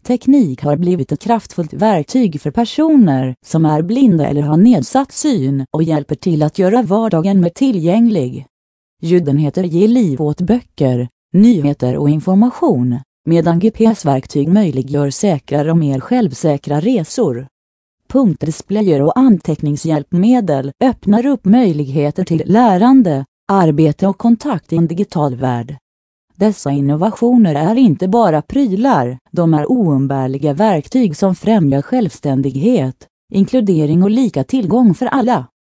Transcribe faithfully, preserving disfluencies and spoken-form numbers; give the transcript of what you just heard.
Teknik har blivit ett kraftfullt verktyg för personer som är blinda eller har nedsatt syn och hjälper till att göra vardagen mer tillgänglig. Ljudenheter ger liv åt böcker, nyheter och information, medan G P S-verktyg möjliggör säkrare och mer självsäkra resor. Punktdisplayer och anteckningshjälpmedel öppnar upp möjligheter till lärande, arbete och kontakt i en digital värld. Dessa innovationer är inte bara prylar, de är oumbärliga verktyg som främjar självständighet, inkludering och lika tillgång för alla.